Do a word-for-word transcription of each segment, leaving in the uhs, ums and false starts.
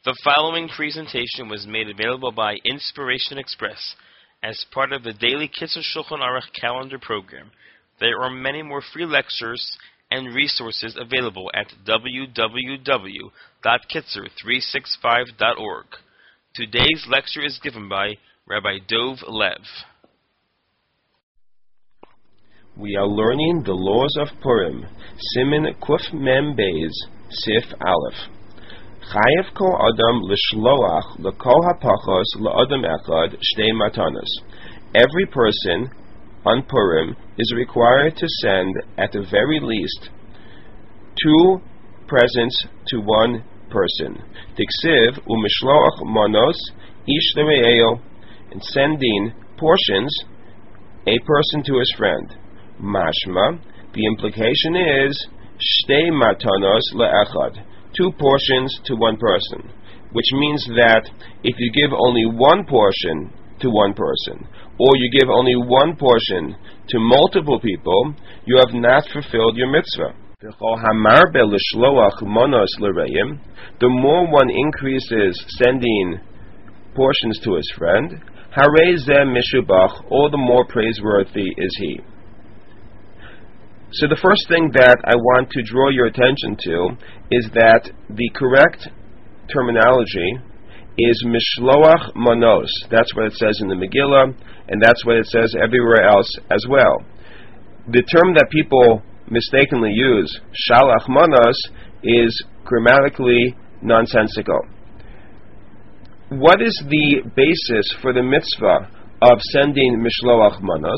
The following presentation was made available by Inspiration Express as part of the daily Kitzur Shulchan Aruch calendar program. There are many more free lectures and resources available at w w w dot kitzur three sixty-five dot org. Today's lecture is given by Rabbi Dov Lev. We are learning the laws of Purim, Siman Kuf Mem Beis, Sif Aleph. Chayev kol adam l'shloach l'kol hapachos l'adam echad shtei matanos. Every person on Purim is required to send, at the very least, two presents to one person. Tiksiv u'mishloach manos ish l're'eo, and sending portions, a person to his friend. Mashma, the implication is shtei matanos le'echad, two portions to one person, which means that if you give only one portion to one person, or you give only one portion to multiple people, you have not fulfilled your mitzvah. The more one increases sending portions to his friend, all the more praiseworthy is he. So the first thing that I want to draw your attention to is that the correct terminology is mishloach manos. That's what it says in the Megillah, and that's what it says everywhere else as well. The term that people mistakenly use, shalach manos, is grammatically nonsensical. What is the basis for the mitzvah of sending mishloach manos?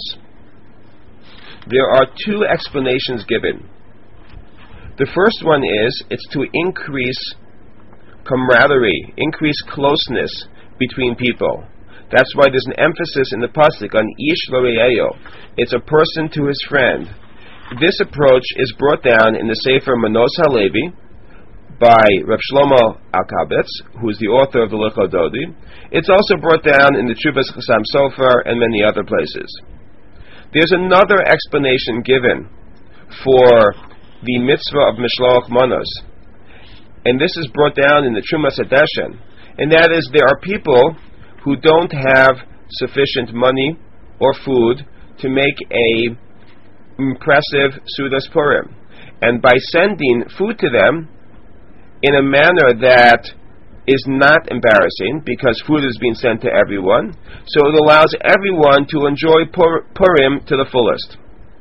There are two explanations given. The first one is, it's to increase camaraderie, increase closeness between people. That's why there's an emphasis in the pasuk on ish l're'eo. It's a person to his friend. This approach is brought down in the Sefer Manos HaLevi by Rav Shlomo Alkabetz, who is the author of the Lichot Dodi. It's also brought down in the Tshuvas Chassam Sofer and many other places. There's another explanation given for the mitzvah of Mishloach Manos, and this is brought down in the Trumas Hadeshen, and that is there are people who don't have sufficient money or food to make a impressive Sudas Purim, and by sending food to them in a manner that is not embarrassing, because food is being sent to everyone, so it allows everyone to enjoy Pur- Purim to the fullest.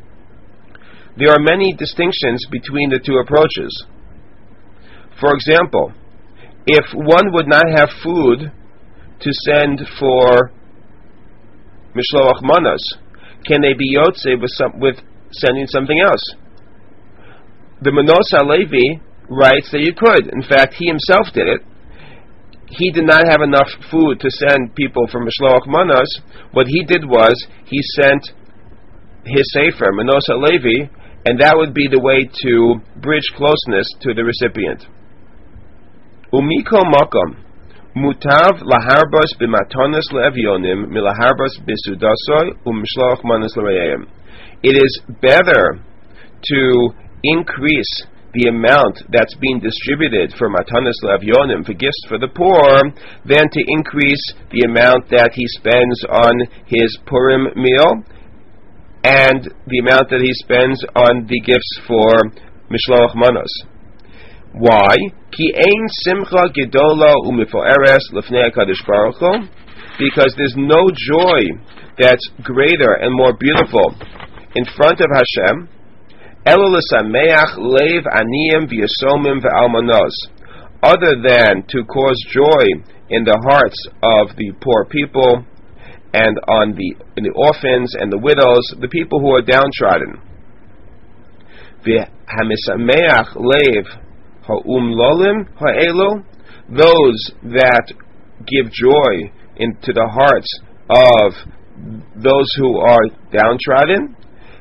There are many distinctions between the two approaches. For example, if one would not have food to send for Mishloach Manos, can they be Yotze with, some, with sending something else? The Manos HaLevi writes that you could. In fact, he himself did it. He did not have enough food to send people for Mishloach Manos. What he did was, he sent his Sefer, Manos HaLevi, and that would be the way to bridge closeness to the recipient. Umiko makom, mutav laharbos b'matonos le'evyonim milaharbos b'sudasoi u'mishloach manos l're'eim. It is better to increase the amount that's being distributed for matanos le'evyonim, for gifts for the poor, than to increase the amount that he spends on his Purim meal and the amount that he spends on the gifts for Mishloach Manos. Why? Ki ein simcha gedola u'mifoeres lefnei HaKadosh Baruch Hu, because there's no joy that's greater and more beautiful in front of Hashem other than to cause joy in the hearts of the poor people and on the, in the orphans and the widows, the people who are downtrodden. Those that give joy into the hearts of those who are downtrodden,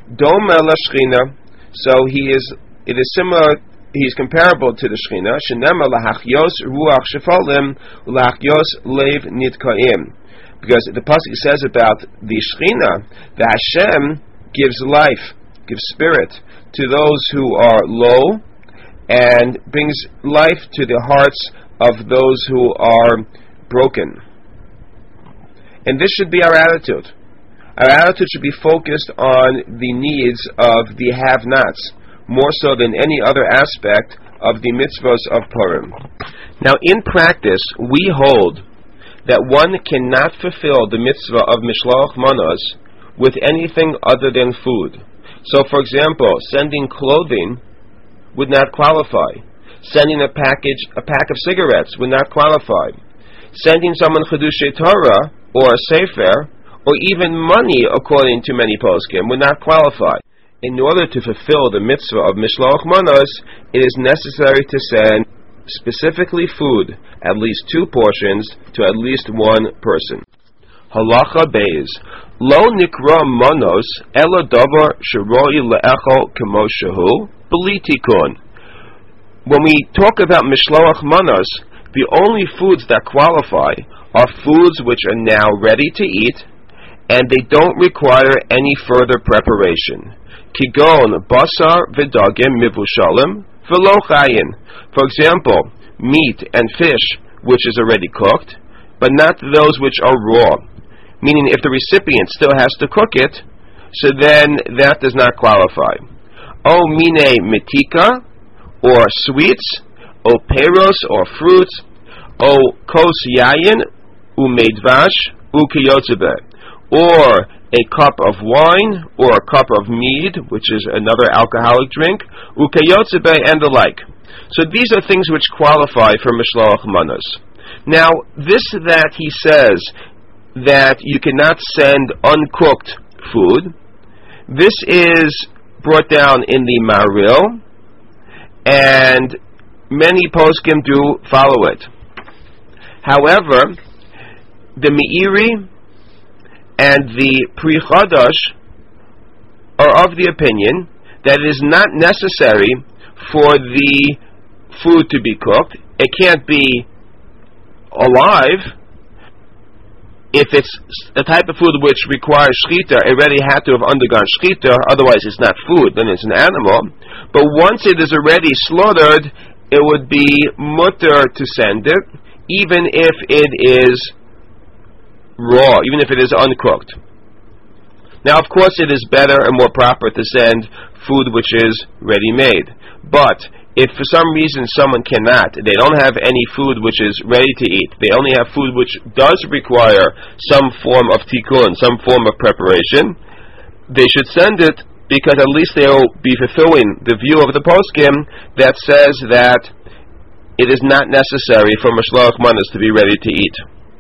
so he is, it is similar, he is comparable to the Shechina, Shenema lahachyos ruach shefalim ulahachyos lev nitkaim. Because the pasuk says about the Shechina, that Hashem gives life, gives spirit to those who are low, and brings life to the hearts of those who are broken. And this should be our attitude. Our attitude should be focused on the needs of the have-nots, more so than any other aspect of the mitzvahs of Purim. Now, in practice, we hold that one cannot fulfill the mitzvah of Mishloach Manos with anything other than food. So, for example, sending clothing would not qualify. Sending a package, a pack of cigarettes would not qualify. Sending someone Chedushay Torah or a Sefer, or even money, according to many poskim, would not qualify. In order to fulfill the mitzvah of Mishloach Manos, it is necessary to send specifically food, at least two portions, to at least one person. Halacha Beis. Lo nikra manos ela davar sheroi le'echol kemo shehu b'li tikun. When we talk about Mishloach Manos, the only foods that qualify are foods which are now ready to eat, and they don't require any further preparation. Kigon basar v'dagim mivushalim v'lo chayin. For example, meat and fish which is already cooked, but not those which are raw. Meaning, if the recipient still has to cook it, so then that does not qualify. O mine mitika, or sweets, o peros, or fruits, o kos yayin, u meidvash, u kiyotzebe, or a cup of wine, or a cup of mead, which is another alcoholic drink, u kiyotzebe, and the like. So these are things which qualify for Mishloach Manos. Now, this that he says that you cannot send uncooked food, this is brought down in the Maril, and many poskim do follow it. However, the Meiri and the Pri Chadash are of the opinion that it is not necessary for the food to be cooked. It can't be alive. If it's a type of food which requires shchita, it already had to have undergone shchita, otherwise it's not food, then it's an animal. But once it is already slaughtered, it would be mutter to send it, even if it is raw, even if it is uncooked. Now, of course, it is better and more proper to send food which is ready-made. But if for some reason someone cannot, they don't have any food which is ready to eat, they only have food which does require some form of tikkun, some form of preparation, they should send it, because at least they'll be fulfilling the view of the poskim that says that it is not necessary for Mishloach Manos to be ready to eat.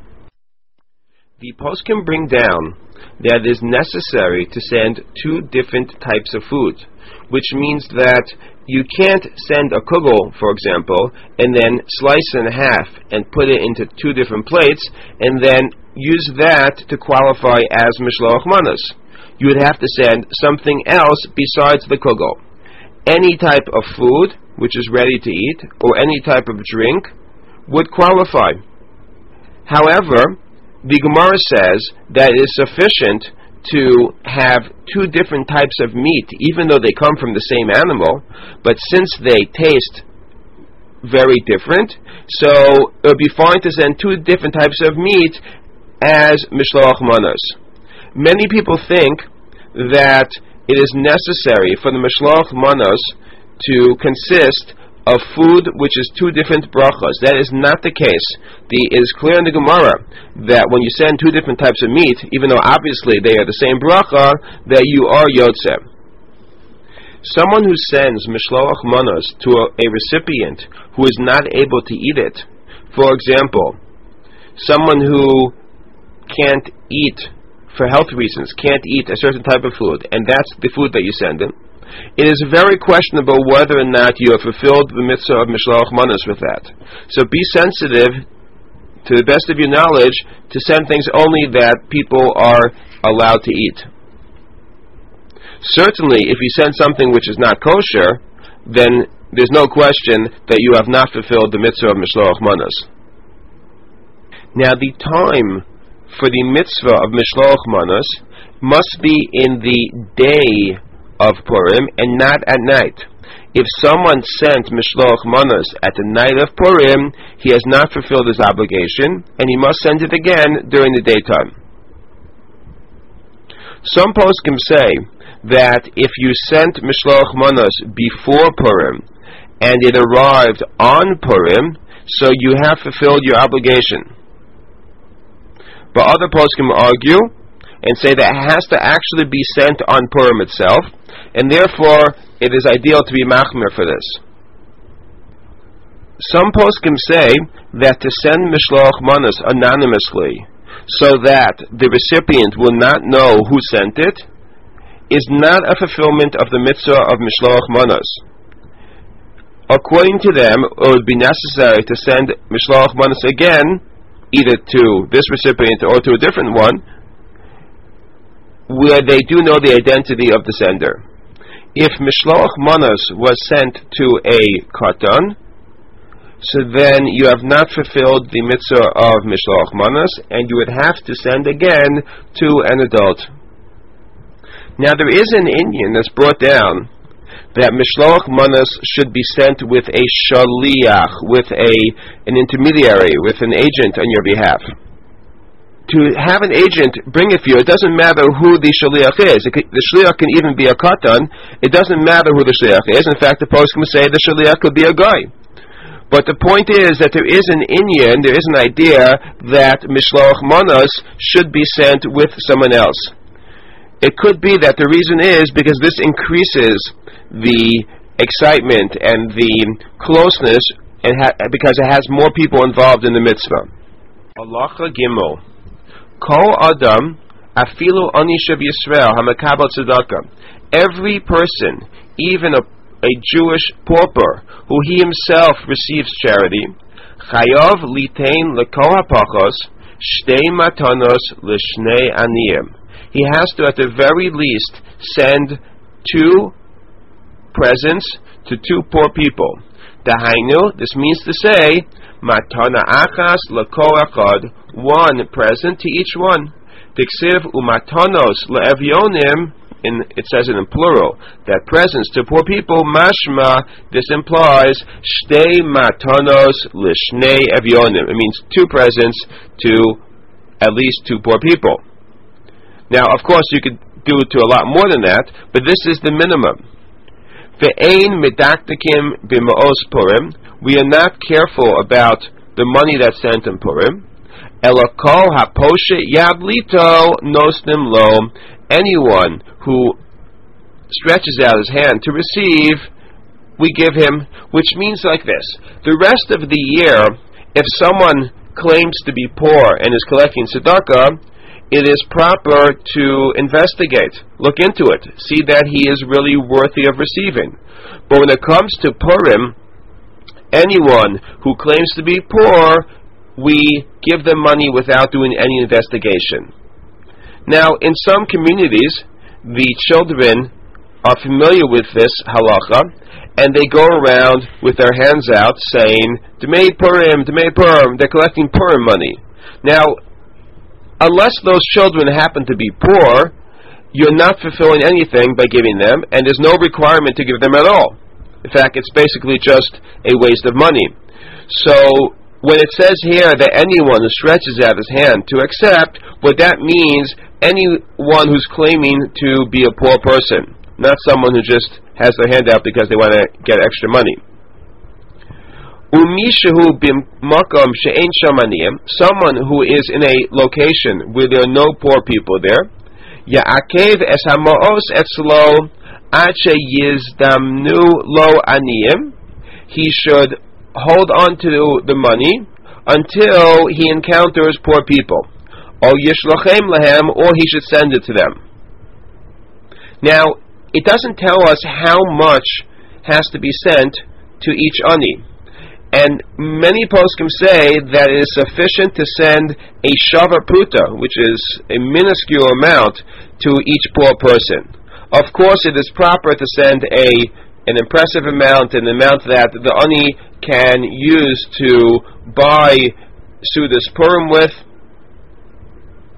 The poskim bring down that it is necessary to send two different types of food, which means that you can't send a kugel, for example, and then slice it in half and put it into two different plates, and then use that to qualify as Mishloach Manos. You would have to send something else besides the kugel. Any type of food which is ready to eat, or any type of drink, would qualify. However, the Gemara says that it is sufficient to have two different types of meat, even though they come from the same animal, but since they taste very different, so it would be fine to send two different types of meat as Mishloach Manos. Many people think that it is necessary for the Mishloach Manos to consist of food which is two different brachas. That is not the case. The, it is clear in the Gemara that when you send two different types of meat, even though obviously they are the same bracha, that you are yotzeh. Someone who sends Mishloach Manos to a, a recipient who is not able to eat it, for example, someone who can't eat for health reasons, can't eat a certain type of food, and that's the food that you send him, it is very questionable whether or not you have fulfilled the mitzvah of Mishloach Manos with that. So be sensitive, to the best of your knowledge, to send things only that people are allowed to eat. Certainly, if you send something which is not kosher, then there's no question that you have not fulfilled the mitzvah of Mishloach Manos. Now, the time for the mitzvah of Mishloach Manos must be in the day of Purim and not at night. if someone sent Mishloach Manos at the night of Purim, he has not fulfilled his obligation, and he must send it again during the daytime. Some poskim say that if you sent Mishloach Manos before Purim, and it arrived on Purim, so you have fulfilled your obligation. But other poskim argue and say that it has to actually be sent on Purim itself, and therefore it is ideal to be machmir for this. Some poskim say that to send Mishloach Manos anonymously, so that the recipient will not know who sent it, is not a fulfillment of the mitzvah of Mishloach Manos. According to them, it would be necessary to send Mishloach Manos again, either to this recipient or to a different one, where they do know the identity of the sender. If Mishloach Manos was sent to a katan, so then you have not fulfilled the mitzvah of Mishloach Manos, and you would have to send again to an adult. Now there is an Indian that's brought down that Mishloach Manos should be sent with a shaliach, with a an intermediary, with an agent on your behalf. To have an agent bring it for you, it doesn't matter who the shaliach is. It could, the shaliach can even be a katan. It doesn't matter who the shaliach is. In fact, the poskim say the shaliach could be a guy. But the point is that there is an inyan, there is an idea that Mishloach Manos should be sent with someone else. It could be that the reason is because this increases the excitement and the closeness, and ha- because it has more people involved in the mitzvah. Halacha Gimel. Kol Adam afilu ani sheb Yisrael hamakabel tzedakah. Every person, even a, a Jewish pauper, who he himself receives charity, chayav litein lekol hapachos shtei matanos l'shnei aniyim. He has to, at the very least, send two presents to two poor people. Dahainu, this means to say, matana achas lekol echad, one present to each one. Tiksiv umatanos le'evyonim, in it says it in plural, that presents to poor people, mashma, this implies shtei matanos l'shnei evyonim. It means two presents to at least two poor people. Now, of course, you could do it to a lot more than that, but this is the minimum. Ve'ein medaktikim b'ma'os Purim. We are not careful about the money that's sent in Purim. Elakol haposhe yad lito nosnim lo. Anyone who stretches out his hand to receive, we give him, which means like this. The rest of the year, if someone claims to be poor and is collecting tzedakah, it is proper to investigate, look into it, see that he is really worthy of receiving. But when it comes to Purim, anyone who claims to be poor, we give them money without doing any investigation. Now, in some communities, the children are familiar with this halacha, and they go around with their hands out saying, D'mei Purim, D'mei Purim, they're collecting Purim money. Now, unless those children happen to be poor, you're not fulfilling anything by giving them, and there's no requirement to give them at all. In fact, it's basically just a waste of money. So, when it says here that anyone who stretches out his hand to accept, what that means, anyone who's claiming to be a poor person, not someone who just has their hand out because they want to get extra money. Umishahu b'makom she'ein sham aniyim, someone who is in a location where there are no poor people there, ya'akev es ha'ma'os etzlo ad sheyizdamnu lo aniyim, he should hold on to the money until he encounters poor people. O yishlochem lahem, or he should send it to them. Now, it doesn't tell us how much has to be sent to each ani. And many poskim say that it is sufficient to send a shava pruta, which is a minuscule amount, to each poor person. Of course, it is proper to send a an impressive amount, an amount that the ani can use to buy Sudas Purim with,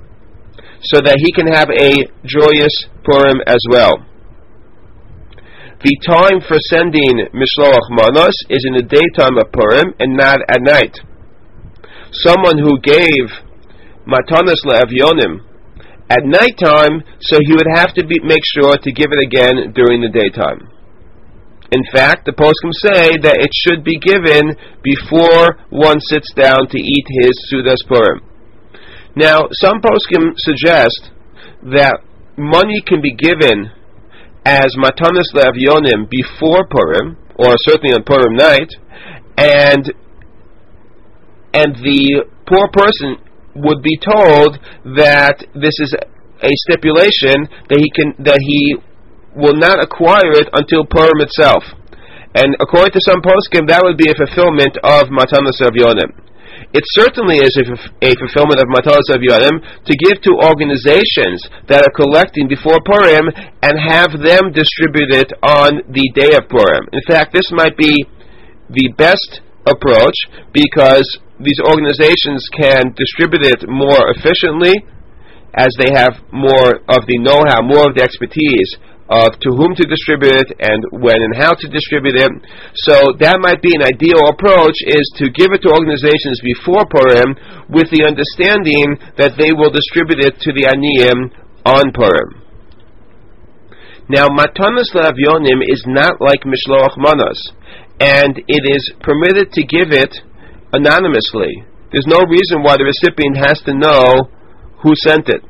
so that he can have a joyous Purim as well. The time for sending Mishloach Manos is in the daytime of Purim and not at night. Someone who gave Matanos LeEvyonim at nighttime, so he would have to be, make sure to give it again during the daytime. In fact, the poskim say that it should be given before one sits down to eat his Sudas Purim. Now, some poskim suggest that money can be given as Matanos LeEvyonim before Purim, or certainly on Purim night, and and the poor person would be told that this is a stipulation that he can that he will not acquire it until Purim itself. And according to some poskim, that would be a fulfillment of Matanos LeEvyonim. It certainly is a, a fulfillment of Matanos LeEvyonim to give to organizations that are collecting before Purim and have them distribute it on the day of Purim. In fact, this might be the best approach because these organizations can distribute it more efficiently as they have more of the know-how, more of the expertise of to whom to distribute it and when and how to distribute it. So that might be an ideal approach, is to give it to organizations before Purim with the understanding that they will distribute it to the Aniyim on Purim. Now, Matanos LeEvyonim is not like Mishloach Manos, and it is permitted to give it anonymously. There's no reason why the recipient has to know who sent it.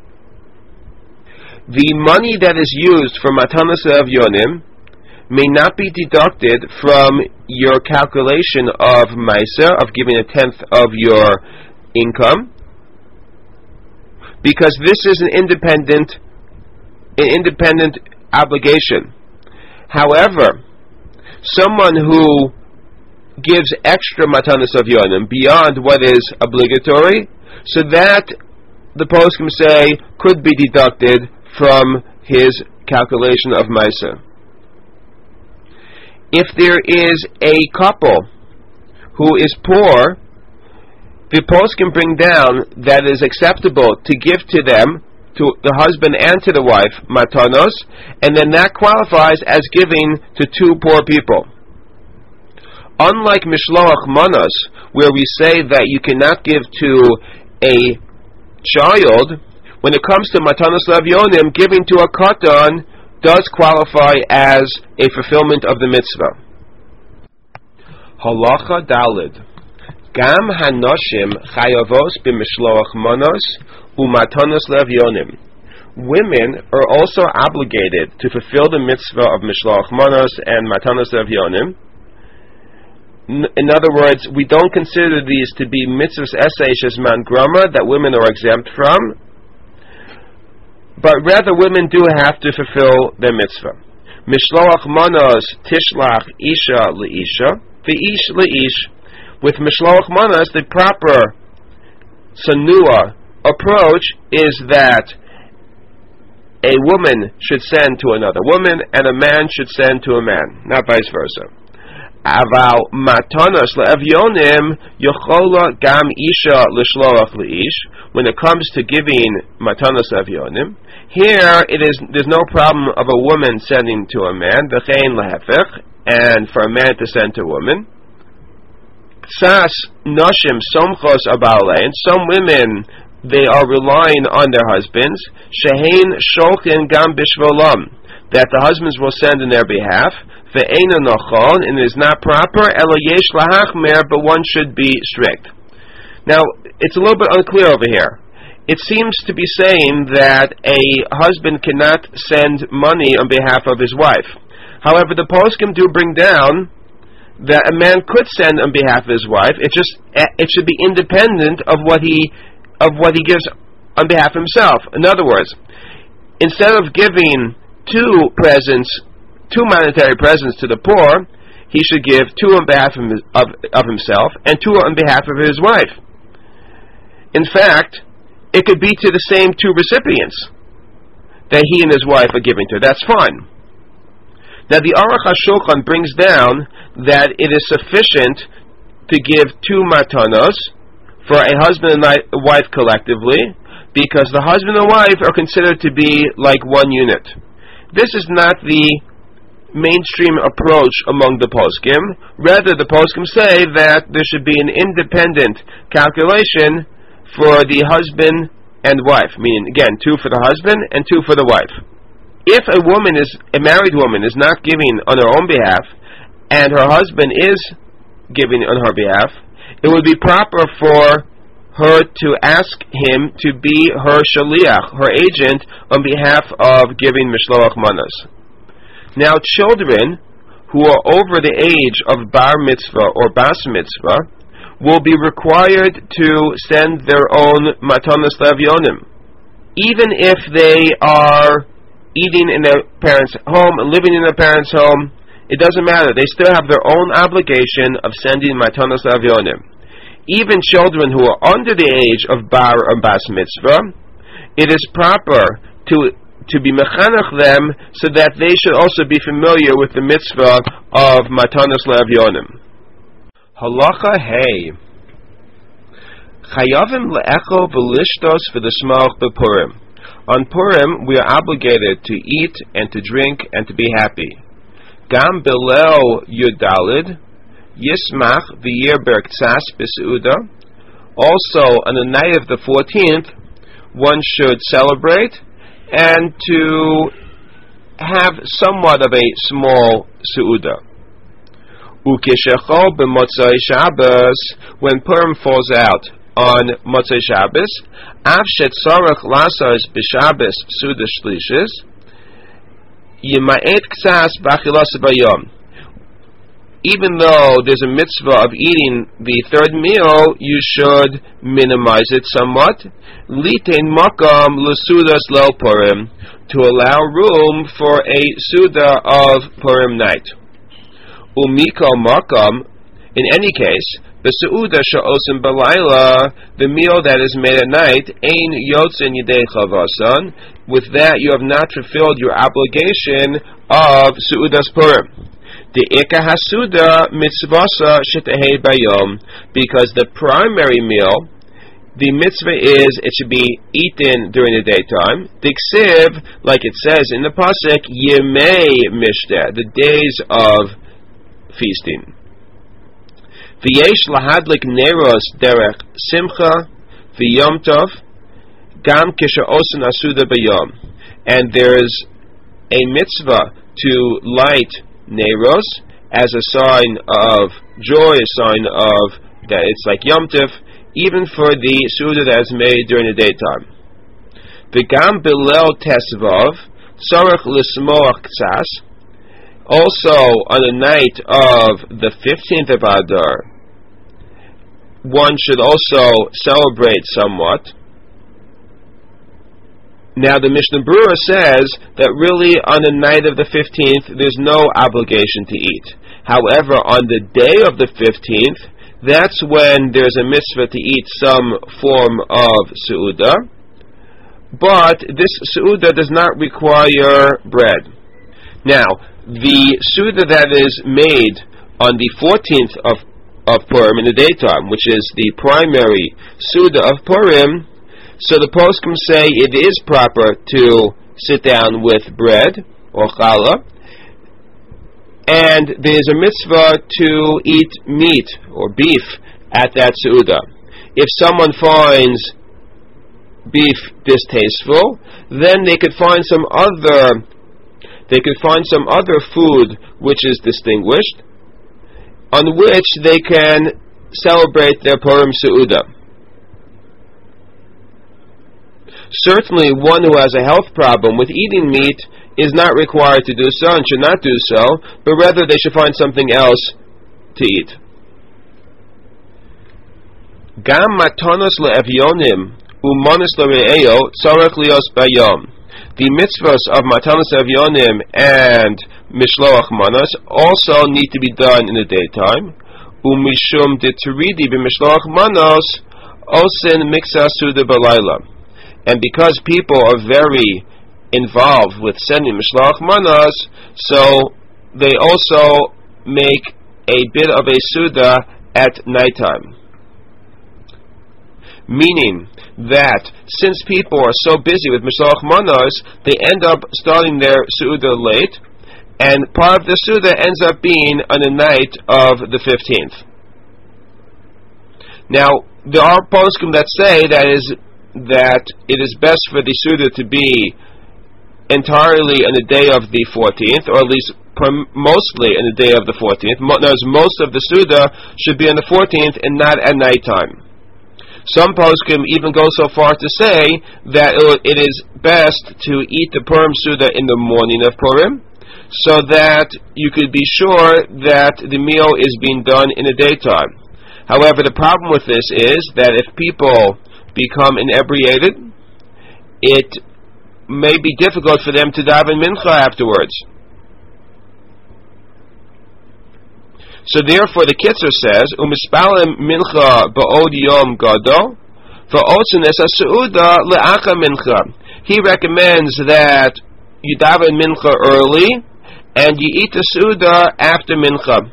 The money that is used for Matanos LeEvyonim may not be deducted from your calculation of Meiser, of giving a tenth of your income, because this is an independent, an independent obligation. However, someone who gives extra Matanos LeEvyonim beyond what is obligatory, so that the poskim say could be deducted from his calculation of Meiser. If there is a couple who is poor, the poskim bring down that it is acceptable to give to them, to the husband and to the wife, Matanos, and then that qualifies as giving to two poor people. Unlike Mishloach Manos, where we say that you cannot give to a child, when it comes to Matanos LeEvyonim, giving to a katan does qualify as a fulfillment of the mitzvah. Halacha Dalid. Gam hanoshim chayavos b'mishloach manos u'matanos LeEvyonim. Women are also obligated to fulfill the mitzvah of mishloach manos and matanos LeEvyonim. In other words, we don't consider these to be mitzvahs eseish as man grama that women are exempt from, but rather women do have to fulfill their mitzvah. Mishloach manos tishlach isha leisha, v'ish leish. With mishloach manos, the proper sanua approach is that a woman should send to another woman and a man should send to a man, not vice versa. Aval matanos le'evyonim yochola gam isha l'shloach leish. When it comes to giving matanos le'evyonim, here it is. There's no problem of a woman sending to a man, v'chein lehefech, and for a man to send to a woman. Sas noshim somchos abalein. Some women, they are relying on their husbands. Shehein sholchin gam bishvolam, that the husbands will send in their behalf. Ve'ena nochon, and it is not proper. Elo yesh lahachmer, but one should be strict. Now, it's a little bit unclear over here. It seems to be saying that a husband cannot send money on behalf of his wife. However, the poskim do bring down that a man could send on behalf of his wife. It just it should be independent of what he of what he gives on behalf of himself. In other words, instead of giving two presents, two monetary presents to the poor, he should give two on behalf of, of, of himself and two on behalf of his wife. In fact, it could be to the same two recipients that he and his wife are giving to. That's fine. Now, the Aruch HaShulchan brings down that it is sufficient to give two matanos for a husband and a wife collectively, because the husband and wife are considered to be like one unit. This is not the mainstream approach among the poskim. Rather, the poskim say that there should be an independent calculation for the husband and wife, meaning, again, two for the husband and two for the wife. If a woman is, a married woman is not giving on her own behalf, and her husband is giving on her behalf, it would be proper for her to ask him to be her shaliach, her agent, on behalf of giving mishloach manos. Now, children who are over the age of bar mitzvah or bas mitzvah will be required to send their own matanos le'avyonim, even if they are eating in their parents' home and living in their parents' home. It doesn't matter. They still have their own obligation of sending matanos le'avyonim. Even children who are under the age of bar or bas mitzvah, it is proper to to be mechanech them so that they should also be familiar with the mitzvah of matanos le'avyonim. Halacha Hey. Chayavim le'echo v'lishtos v'desmach b'Purim. On Purim, we are obligated to eat and to drink and to be happy. Gam belel yudalid yismach v'yir berktsas b'seuda. Also, on the night of the fourteenth, one should celebrate and to have somewhat of a small seuda. Ukishecho b'motzai Shabbos, when Purim falls out on Motzai Shabbos, av shetzarach lasos b'Shabbos seuda shlishis, yima'et ktsas b'achilas bayom. Even though there's a mitzvah of eating the third meal, you should minimize it somewhat. Litein makam l'sudas leil Purim, to allow room for a suda of Purim night. Umiko makam, in any case, the suda sha'osim balayla, the meal that is made at night, ein yotzin yidei chavasan. With that, you have not fulfilled your obligation of sudas Purim. The Ika Hasuda mitzvasa shetehei bayom, because the primary meal, the mitzvah is it should be eaten during the daytime. The ksiv, like it says in the pasuk, yemei mishteh, the days of feasting. V'yesh lahadlik neros derech simcha v'yom tov gam kisha'osin asuda bayom, and there's a mitzvah to light Neiros as a sign of joy, a sign of that it's like Yom Tov, even for the Suda that is made during the daytime. V'gam bilel tesvav sarach l'smoach ktsas. Also, on the night of the fifteenth of Adar, one should also celebrate somewhat. Now, the Mishnah Berurah says that really on the night of the fifteenth, there's no obligation to eat. However, on the day of the fifteenth, that's when there's a mitzvah to eat some form of seuda. But this seuda does not require bread. Now, the seuda that is made on the fourteenth of, of Purim in the daytime, which is the primary seuda of Purim, so the poskim say it is proper to sit down with bread or challah, and there is a mitzvah to eat meat or beef at that seuda. If someone finds beef distasteful, then they could find some other they could find some other food which is distinguished, on which they can celebrate their Purim seuda. Certainly, one who has a health problem with eating meat is not required to do so and should not do so, but rather they should find something else to eat. Gam matanos le'evyonim umanos le're'eyo tzarech lios bayom. The mitzvahs of matanos le'evyonim and mishloach manos also need to be done in the daytime. Umishum deteridi b'mishloach manos osin miksa suda balayla. And because people are very involved with sending mishloach manos, so they also make a bit of a suda at nighttime. Meaning that since people are so busy with mishloach manos, they end up starting their suda late, and part of the Suda ends up being on the night of the fifteenth. Now, there are poskim that say that is that it is best for the Suda to be entirely on the day of the fourteenth, or at least prim- mostly on the day of the fourteenth. Mo- most of the Suda should be on the fourteenth and not at nighttime. Some poskim even go so far to say that it is best to eat the Purim Suda in the morning of Purim, so that you could be sure that the meal is being done in the daytime. However, the problem with this is that if people become inebriated, it may be difficult for them to daven mincha afterwards. So therefore, the Kitzur says, "Umispalim mincha ba'od yom gado, va'otzenes ha'seuda le'acha mincha." He recommends that you daven mincha early and you eat the seuda after mincha.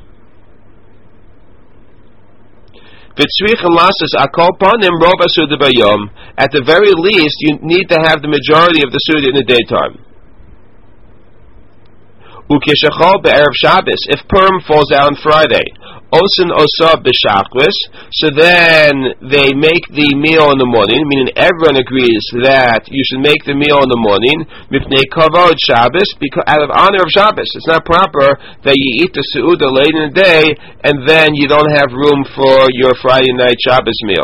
V'tzrichem lasas akol panim rov ha'seuda bayom. At the very least, you need to have the majority of the seuda in the daytime. Ukeshachol be'erev Shabbos, if Purim falls out on Friday, osin osab b'shachris, so then they make the meal in the morning, meaning everyone agrees that you should make the meal in the morning, mipnei kavod Shabbos, because out of honor of Shabbos. It's not proper that you eat the seuda late in the day, and then you don't have room for your Friday night Shabbos meal.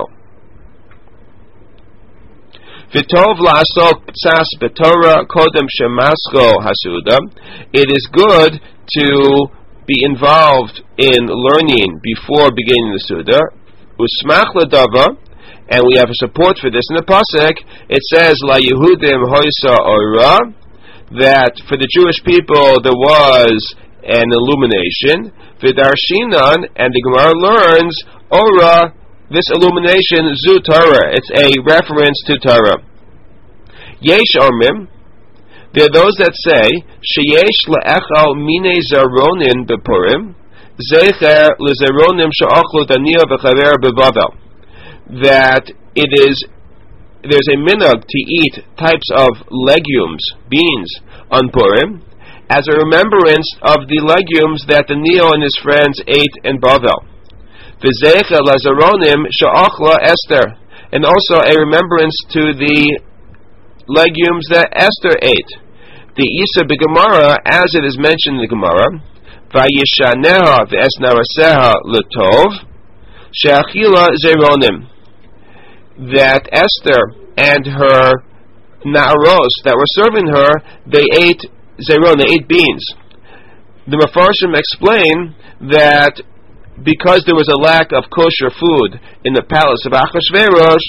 V'tov la'asok p'sas b'torah kodem shemascho hasuda. It is good to be involved in learning before beginning the Suda. Usmach l'dava, and we have a support for this in the pasuk. It says La Yehudim hoisa ora, that for the Jewish people there was an illumination. V'darshinan, and the Gemara learns ora. This illumination, zu Torah, it's a reference to Torah. Yesh omrim, there are those that say, sheyesh le'echal mine zaronin bepurim, zecher lezaronim she'achlu Daniel v'chaver bevavel. That it is, there's a minhag to eat types of legumes, beans, on Purim, as a remembrance of the legumes that Daniel and his friends ate in Bavel. V'zecha lazaronim sha'achla Esther, and also a remembrance to the legumes that Esther ate. The Isa b'Gemara, as it is mentioned in the Gemara, vayishaneha v'esnaraseha l'tov she'achila zeronim, that Esther and her na'aros that were serving her, they ate zeron, they ate beans. The Mefarshim explain that because there was a lack of kosher food in the palace of Achashverosh,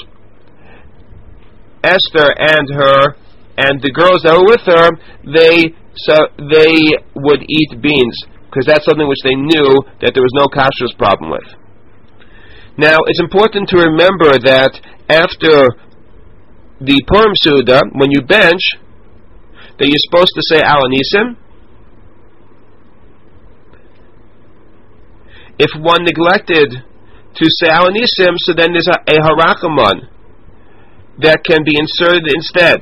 Esther and her and the girls that were with her, they so they would eat beans, because that's something which they knew that there was no kashrus problem with. Now, it's important to remember that after the Purim Suda, when you bench, that you're supposed to say Al Anisim. If one neglected to say Al Anisim, so then there's a, a Harachaman that can be inserted instead.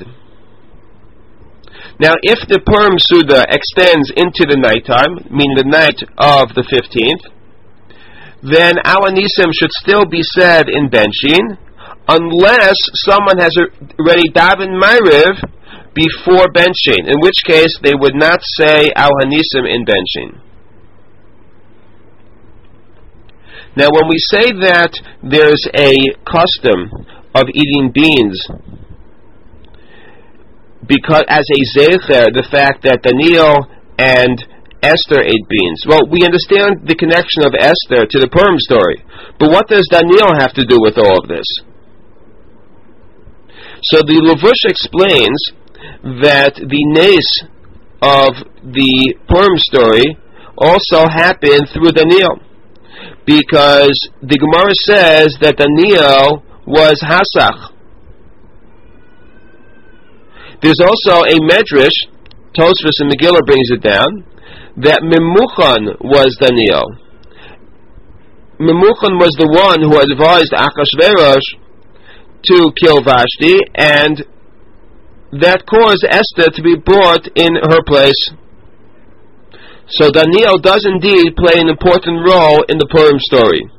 Now, if the Purim Suda extends into the nighttime, meaning the night of the fifteenth, then Al Anisim should still be said in benching, unless someone has already davened Ma'ariv before benching, in which case they would not say Al Anisim in benching. Now, when we say that there's a custom of eating beans, because as a zecher, the fact that Daniel and Esther ate beans, well, we understand the connection of Esther to the Purim story, but what does Daniel have to do with all of this? So the Levush explains that the nes of the Purim story also happened through Daniel, because the Gemara says that Daniel was Hasach. There's also a Medrash, Tosfos and Megillah brings it down, that Memuchan was Daniel. Memuchan was the one who advised Achashverosh to kill Vashti, and that caused Esther to be brought in her place. So Daniel does indeed play an important role in the Purim story.